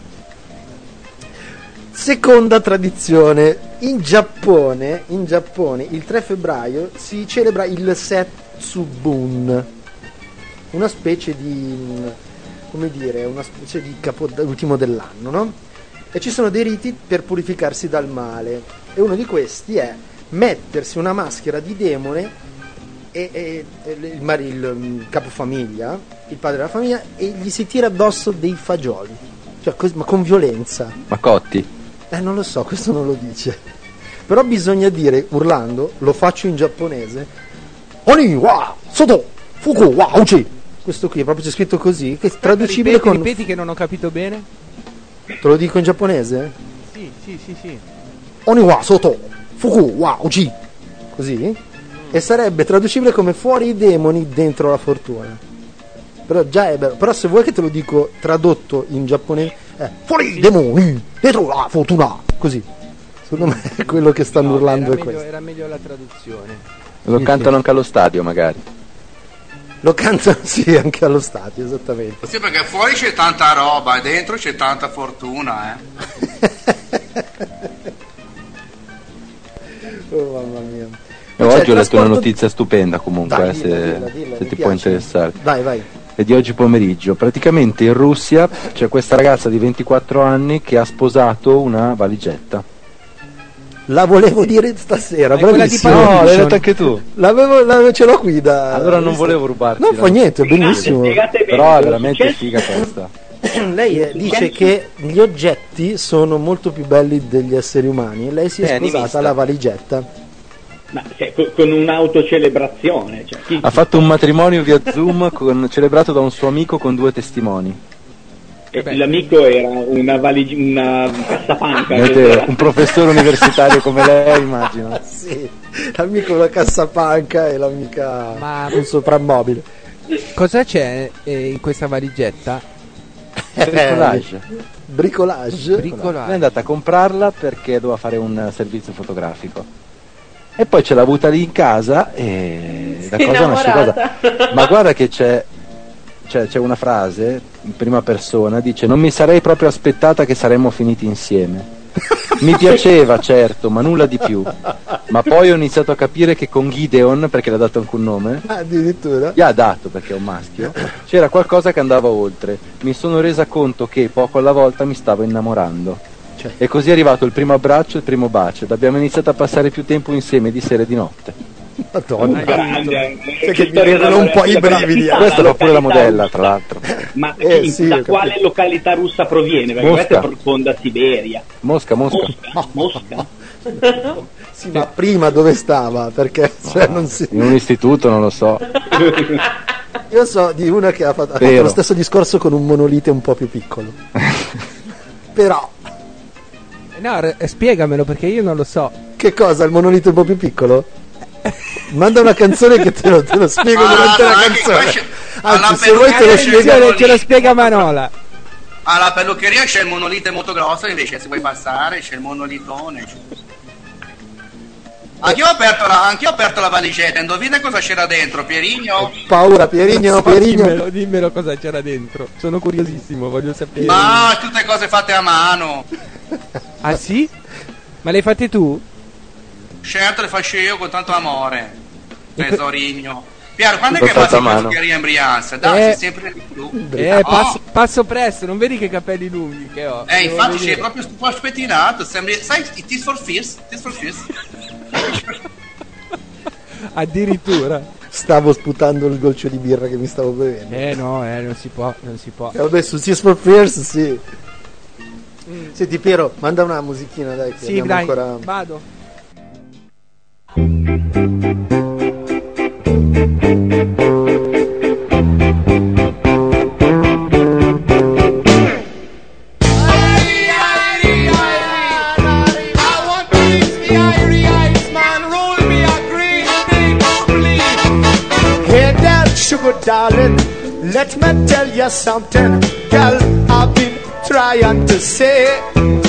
Seconda tradizione, in Giappone il 3 febbraio si celebra il Setsubun, una specie di, come dire, una specie di ultimo dell'anno, no? E ci sono dei riti per purificarsi dal male, e uno di questi è mettersi una maschera di demone e il capofamiglia, il padre della famiglia, e gli si tira addosso dei fagioli, cioè ma con violenza. Ma Cotti? Non lo so, questo non lo dice. Però bisogna dire, urlando, lo faccio in giapponese. Oni wa soto fuku wa uchi. Questo qui, proprio c'è scritto così, che è traducibile con... Ripeti che non ho capito bene. Te lo dico in giapponese? Sì. Oni wa soto fuku wa uchi. Così? E sarebbe traducibile come fuori i demoni, dentro la fortuna. Però già è bello. Però se vuoi che te lo dico tradotto in giapponese, fuori i demoni, dentro la fortuna. Così. Secondo me è quello che stanno urlando è questo. Era meglio la traduzione. Lo cantano anche allo stadio, magari. Lo cantano sì anche allo stadio, esattamente. Sì, perché fuori c'è tanta roba e dentro c'è tanta fortuna, Oh mamma mia. E C'è oggi il ho letto una trasporto- notizia stupenda comunque, Dai, se dilla, se mi ti può piace. interessare. Vai. È di oggi pomeriggio. Praticamente in Russia c'è questa ragazza di 24 anni che ha sposato una valigetta. La volevo dire stasera, È quella di bravissimo. Pulp No, l'hai Fiction. detto anche tu. Ce l'ho qui da... Allora non volevo rubarti. Non fa niente, è benissimo. Spiegate bene Però è cosa veramente succede. figa questa. Lei dice che gli oggetti sono molto più belli degli esseri umani. Lei si è È sposata animista. alla valigetta. Ma con un'autocelebrazione. Cioè, Ha fatto un matrimonio via Zoom celebrato da un suo amico con 2 testimoni. l'amico era una cassapanca. Vedete, un professore universitario come lei, immagino. Sì, l'amico una cassapanca e l'amica Ma- un soprammobile. Cosa c'è in questa valigetta? Bricolage. Bricolage. Lei è andata a comprarla perché doveva fare un servizio fotografico. E poi ce l'ha avuta lì in casa e da cosa nasce cosa. Ma guarda che c'è una frase in prima persona, dice: non mi sarei proprio aspettata che saremmo finiti insieme. Mi piaceva, certo, ma nulla di più. Ma poi ho iniziato a capire che con Gideon, perché le ha dato anche un nome, Addirittura. gli ha dato perché è un maschio, c'era qualcosa che andava oltre. Mi sono resa conto che poco alla volta mi stavo innamorando. E così è arrivato il primo abbraccio e il primo bacio ed abbiamo iniziato a passare più tempo insieme di sera e di notte. Madonna. grande, Che mi vengono un po' i brividi. Questa fa pure la modella, tra l'altro. Ma sì, da ho quale capito. località russa proviene? Perché Mosca. questa è profonda Siberia. Mosca. Mosca? Sì, ma prima dove stava? Perché cioè, non si... In un istituto, non lo so. Io so di una che ha fatto Vero. lo stesso discorso con un monolite un po' più piccolo. Però, No, spiegamelo perché io non lo so. che cosa? Il monolite un po' più piccolo? Manda una canzone che te lo spiego durante la canzone. alla Anzi, se vuoi te lo peluccheria spiego. Attenzione, ce lo spiega Manola. alla peluccheria c'è il monolite molto grosso, invece se vuoi passare c'è il monolitone. Anch'io ho aperto la valigetta, indovina cosa c'era dentro, Pierigno? Paura, Pierigno. Dimmelo cosa c'era dentro. Sono curiosissimo, voglio sapere. Ma tutte cose fatte a mano. Ah sì? Ma le hai fatte tu? Certo le faccio io con tanto amore, tesorigno. Piero, quando è che Portato a vai mano. a Brianza? Dai, sei sempre di più. Passo presto, non vedi che i capelli lunghi che ho? Devo Infatti vedere. c'è proprio un po' spettinato. Sai, Tears for Fears. Addirittura. Stavo sputando il goccio di birra che mi stavo bevendo. Non si può. Vabbè, su Tears for Fears, sì. Senti Piero, manda una musichina, dai, che Sì, abbiamo dai, ancora... vado. Sugar darling, let me tell you something, girl, I've been trying to say.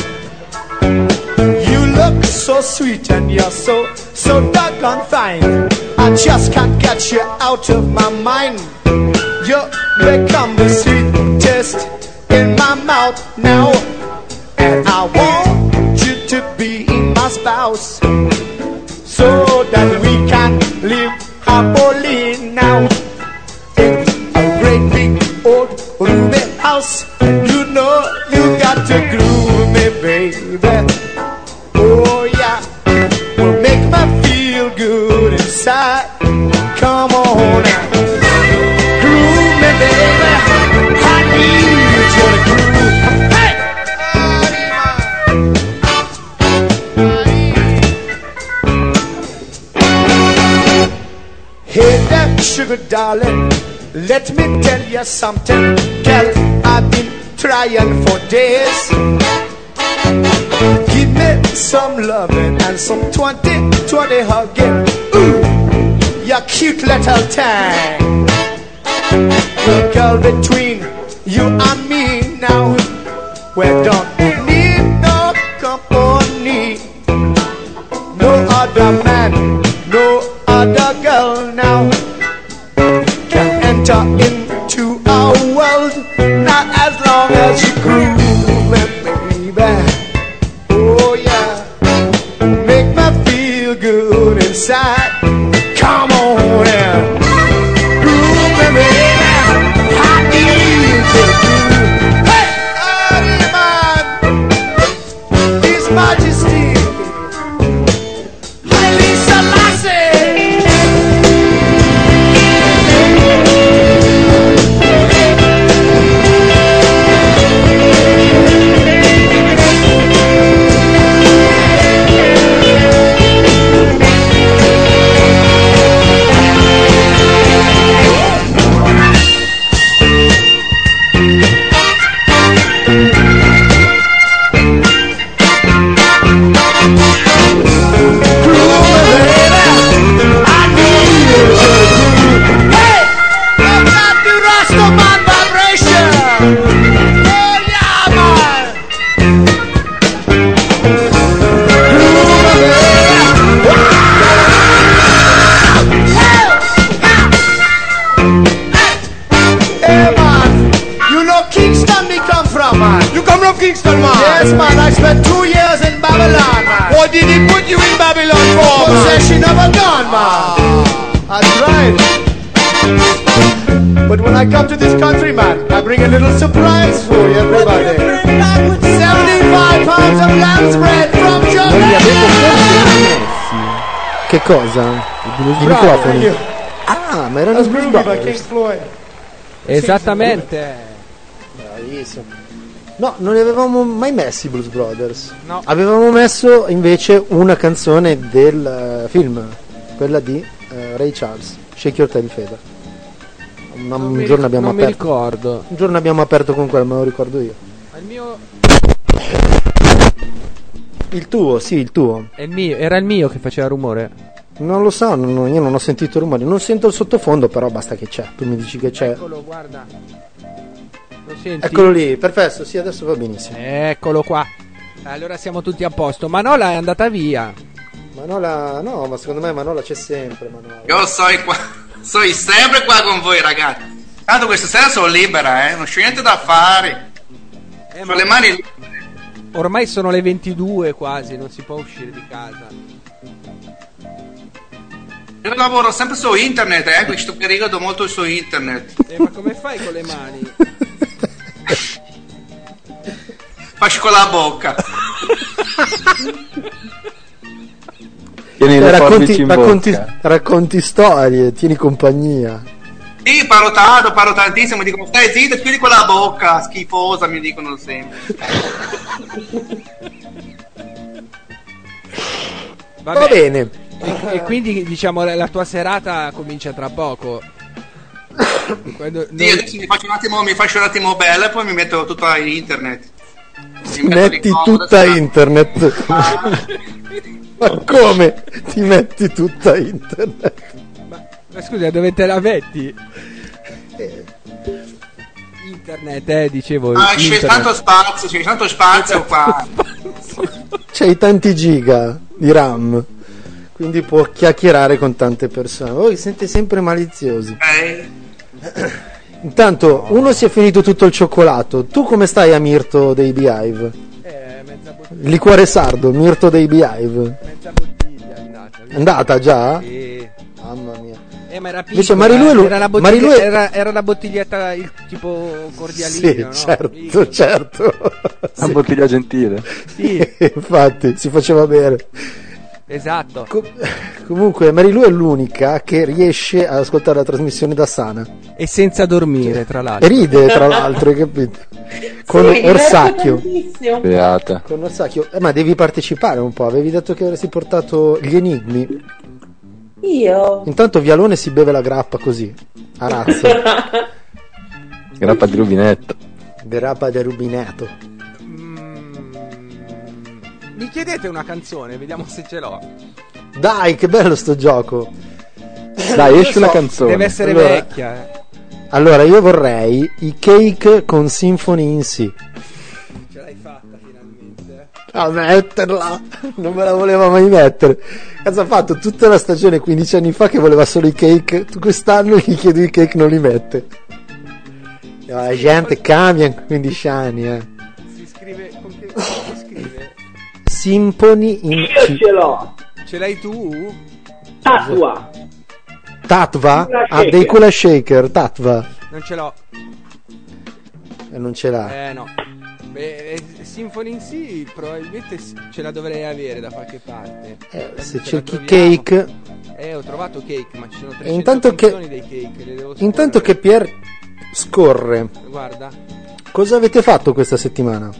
You look so sweet and you're so doggone fine. I just can't get you out of my mind. You become the sweetest in my mouth now, and I want you to be my spouse, so that we can live happily now. A great big old roomy house. You know you got to groove me, baby. Oh yeah, will make me feel good inside. Come on now, groove me, baby. I need you to groove. Hey there, sugar darling, let me tell you something, girl, I've been trying for days. Give me some loving and some 20-20 hugging. Ooh, you cute little thing. The girl between you and me now, we don't need no company. No other man, no other girl now can enter into our world, not as long as you groove me, baby. Oh yeah, make me feel good inside. Come on now, groove me, baby. I need to groove. Hey, man, His Majesty, Haile Selassie. Kingston, man. Yes, man, I spent 2 years in Babylon, man. What did he put you in Babylon for, man? Possession of a gun, man. That's right. But when I come to this country, man, I bring a little surprise for you, everybody. 75 pounds of lamb's bread from Jamaica. Che cosa? I microfoni. Ah, ma erano Blues Brothers. Esattamente. Bravissimo. No, non li avevamo mai messi i Blues Brothers. No. Avevamo messo invece una canzone del film, quella di Ray Charles, Shake Your Tail Feather. Un giorno abbiamo non aperto. Mi ricordo. Un giorno abbiamo aperto con quello, me lo ricordo io. Il mio. Il tuo, sì, il tuo. È il mio, era il mio che faceva rumore. Non lo so, io non ho sentito rumore. Non sento il sottofondo, però basta che c'è. Tu mi dici che c'è. Eccolo, guarda. Lo senti? Eccolo lì, perfetto, sì, adesso va benissimo. Eccolo qua. Allora siamo tutti a posto. Manola è andata via. Manola, no, ma secondo me Manola c'è sempre. Manola. Io sono sempre qua con voi, ragazzi. Tanto questa sera sono libera, non c'è niente da fare. Con le mani libere. Ormai sono le 22 quasi, non si può uscire di casa. Io lavoro sempre su internet, questo periodo molto su internet. Ma come fai con le mani? Faccio con la bocca. Tieni le forbici in bocca. Racconti storie, tieni compagnia. Sì, parlo tantissimo, mi dicono stai zitto, chiudi con la bocca, schifosa, mi dicono sempre. Va bene. E quindi diciamo la tua serata comincia tra poco. Sì, adesso mi faccio un attimo bella e poi mi metto tutta in internet. Metti tutta internet. Ma come ti metti tutta internet? Ma scusa, dove te la metti? Internet, dicevo. C'è tanto spazio qua. C'hai tanti giga di RAM, quindi può chiacchierare con tante persone. Voi siete sempre maliziosi. Intanto uno si è finito tutto il cioccolato. Tu come stai a Mirto dei Beehive? Il liquore sardo, Mirto dei Beehive. Mezza bottiglia è andata già? Sì. Mamma mia. Ma era Invece piccola, Marilu era la bottiglietta il tipo cordialino, sì, no? certo. Una bottiglia gentile. Sì. Infatti si faceva bere. Esatto. Comunque Marilu è l'unica che riesce ad ascoltare la trasmissione da sana e senza dormire, tra l'altro. E ride, tra l'altro, hai capito? Con Orsacchio. Beata. Con Orsacchio. Ma devi partecipare un po'. Avevi detto che avresti portato gli enigmi. Io? Intanto Vialone si beve la grappa così, a razzo. Grappa di rubinetto. Grappa di rubinetto. Mi chiedete una canzone, vediamo se ce l'ho. Dai, che bello sto gioco. Dai, esce una canzone. Deve essere vecchia. Allora, io vorrei i Cake con Symphony in C. Ce l'hai fatta finalmente. A metterla, non me la voleva mai mettere. Cazzo, ha fatto tutta la stagione 15 anni fa che voleva solo i Cake. Quest'anno gli chiedo i Cake, non li mette. La gente cambia in 15 anni, Si scrive con che si scrive? Symphony in Io ce l'ho. Ce l'hai tu? Tatva? Dei Kula Shaker, Tatva. Non ce l'ho. Non ce l'ha. No. Beh, Symphony in C probabilmente ce la dovrei avere da qualche parte. Se cerchi Cake. Ho trovato Cake, ma ci sono 300 intanto canzoni dei Cake. Le devo intanto che Pier scorre. Guarda. Cosa avete fatto questa settimana?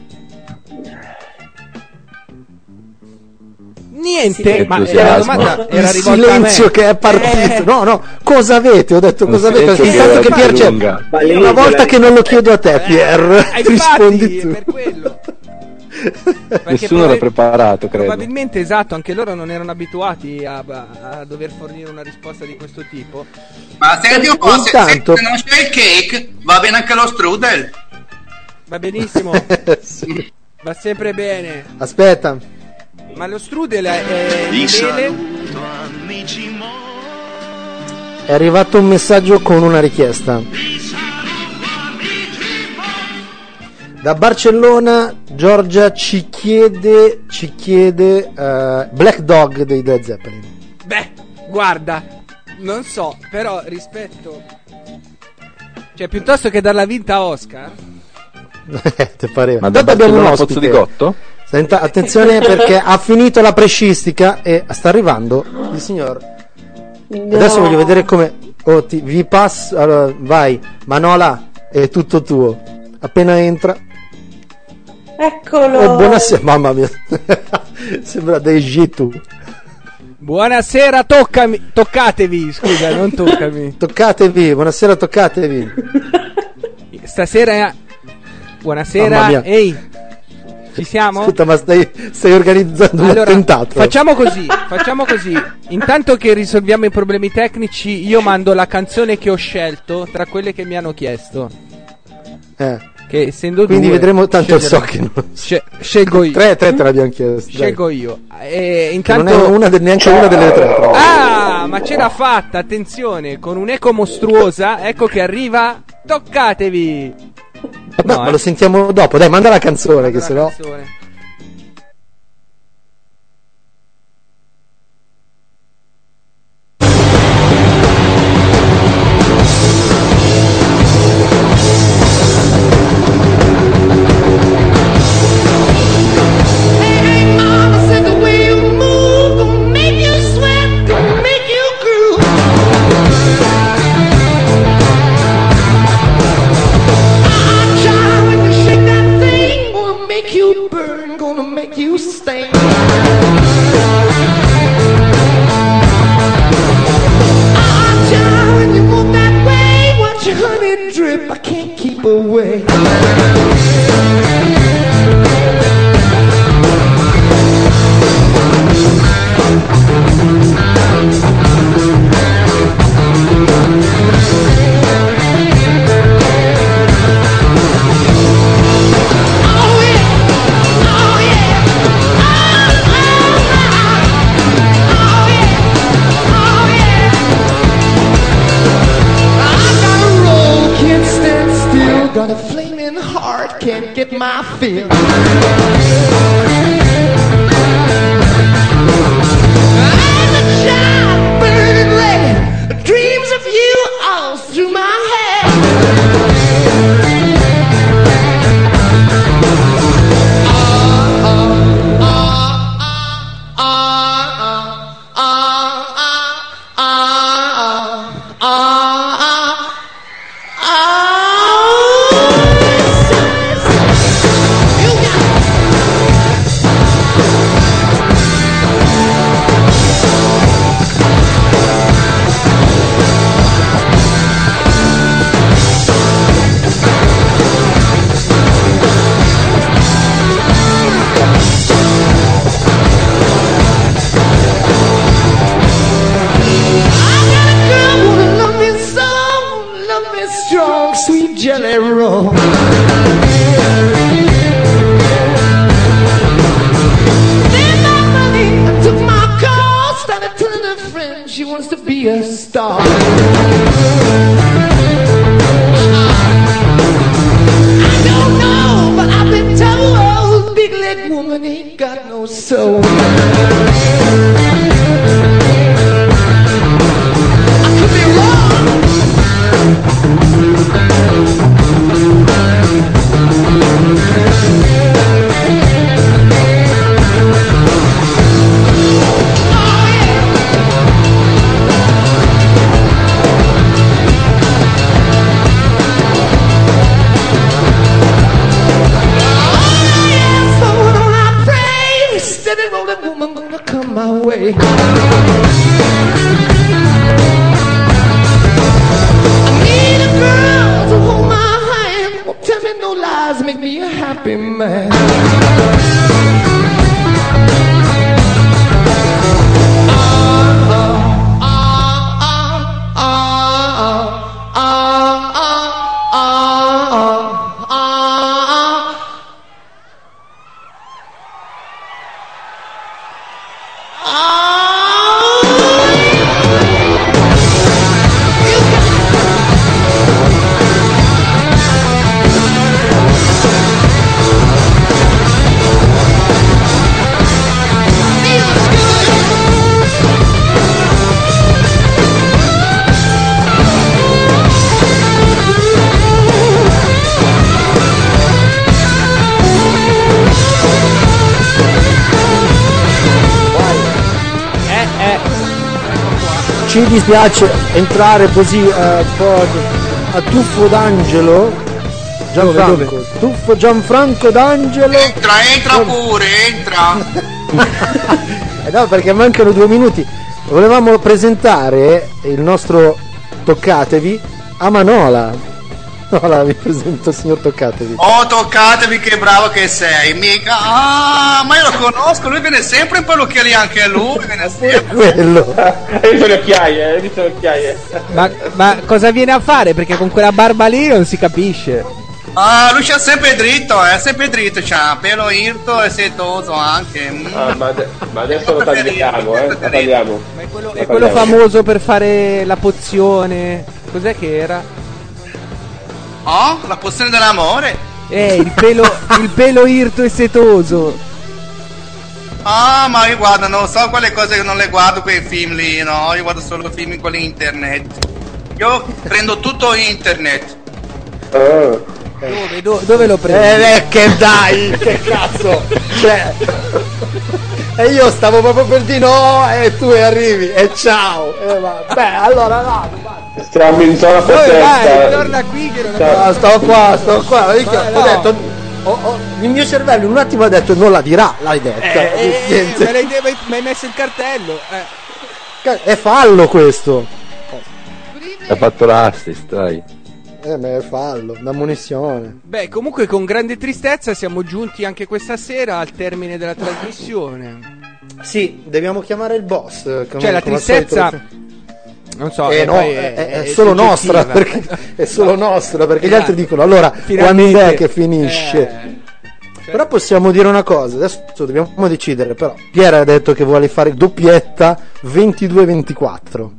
Niente, ma la domanda era il rivolta silenzio a me. che è partito. No, cosa avete? Ho detto cosa avete. Intanto che Pier c'è. Una volta che non lo chiedo a te, Pier, rispondi tu. Per quello. Nessuno era preparato, credo. Probabilmente, esatto, anche loro non erano abituati a dover fornire una risposta di questo tipo. Ma senti un po', se non c'è il cake, va bene anche lo strudel. Va benissimo. Sì. Va sempre bene. Aspetta. Ma lo strudel è miele? È arrivato un messaggio con una richiesta. Da Barcellona Giorgia ci chiede Black Dog dei Led Zeppelin. Beh, guarda, non so, però rispetto, cioè piuttosto che darla vinta a Oscar. Te pareva. Ma da Barcellona Pozzo di Gotto? Attenzione perché ha finito la prescistica e sta arrivando il signor. No. Adesso voglio vedere come vi passo. Allora, vai Manola, è tutto tuo. Appena entra. Eccolo. Buonasera, mamma mia. Sembra dei Gitu. Buonasera, toccatevi, scusa, non toccami. Toccatevi, buonasera, toccatevi. Stasera buonasera, ehi. Ci siamo? Aspetta, ma stai organizzando un attentato. Facciamo così. Intanto che risolviamo i problemi tecnici, io mando la canzone che ho scelto tra quelle che mi hanno chiesto. Che essendo quindi due, vedremo, tanto so che non scelgo io. Tre te l'abbiamo chiesto. Scelgo io. E intanto non è neanche una delle tre. Ma ce l'ha fatta, attenzione, con un'eco mostruosa, ecco che arriva. Toccatevi. Vabbè, ma lo sentiamo dopo. Dai, manda la canzone, che sennò. gonna make you stay. When you move that way, watch your honey drip, I can't keep away. Got a flaming heart, can't get my fill. I'm a child burning red, dreams of you all through my jelly roll. Then my money, I took my call, started telling her friends she wants to be a star. I don't know, but I've been told big leg woman ain't got no soul. I could be wrong. Woman gonna come my way. I need a girl to hold my hand, won't tell me no lies, make me a happy man. Ci dispiace entrare così un po' a tuffo d'angelo. Gianfranco, tuffo Gianfranco d'Angelo. Entra pure, entra. No, perché mancano 2 minuti. Volevamo presentare il nostro Toccatevi a Manola. Allora vi presento il signor Toccatevi. Oh, Toccatevi, che bravo che sei. Mica. Ah, ma io lo conosco, lui viene sempre in parrucchieria, anche lui viene sempre. Quello. Hai visto le occhiaie, Ma cosa viene a fare? Perché con quella barba lì non si capisce. Ah, lui c'ha sempre dritto, c'ha pelo irto e setoso anche. Ah, ma adesso lo tagliamo, lo tagliamo. Ma è quello famoso per fare la pozione. Cos'è che era? Oh, la pozione dell'amore? Il pelo irto e setoso. Ah, ma io guardo, non so quelle cose che non le guardo quei film lì, no? Io guardo solo film con internet. Io prendo tutto internet. Dove lo prendi? Che dai, che cazzo! Cioè, e io stavo proprio per dire no, e tu arrivi, e ciao! Vabbè, allora no. Stiamo in zona protetta. Torna qui che non sto qua. Ho detto il mio cervello in un attimo ha detto non la dirà, l'hai detta. Ma hai messo il cartello. È fallo questo. Ha fatto l'assist, dai. Ma è fallo, da munizione. Beh, comunque con grande tristezza siamo giunti anche questa sera al termine della trasmissione. Sì, dobbiamo chiamare il boss. Cioè la tristezza non so, è solo nostra perché è solo nostra perché gli altri dicono allora quando è che finisce. Però possiamo dire una cosa, adesso dobbiamo decidere, però Piero ha detto che vuole fare doppietta 22-24.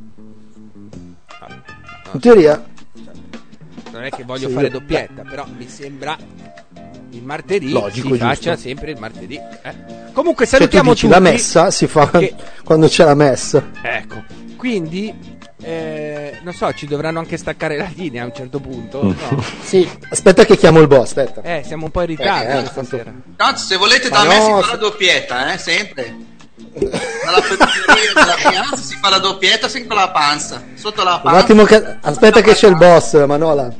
In teoria non è che voglio fare doppietta, però mi sembra il martedì logico, si faccia sempre il martedì. Comunque salutiamo tutti. La messa si fa quando c'è la messa. Ecco, quindi non so, ci dovranno anche staccare la linea a un certo punto. No? Sì, aspetta che chiamo il boss, aspetta. Siamo un po' in ritardo stasera. Tanto se volete da me si fa la doppietta, sempre. Dalla piazza si fa la doppietta sempre la panza. Sotto la panza. Un attimo aspetta che c'è il boss, Manola.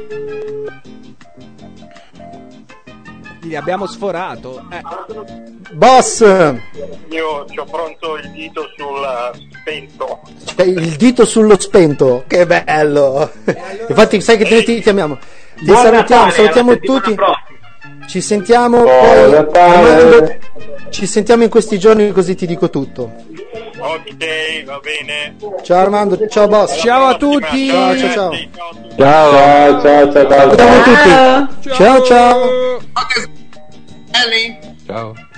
Li abbiamo sforato. Boss! Io ho pronto il dito sul spento. Il dito sullo spento, che bello! Infatti, sai che ti chiamiamo? Ti salutiamo tutti. Ci sentiamo poi. Ci sentiamo in questi giorni, così ti dico tutto. Ok, va bene. Ciao Armando, ciao boss. Ciao a tutti. Ciao. Ciao. Salutiamo tutti. Ciao. Ellie. Ciao.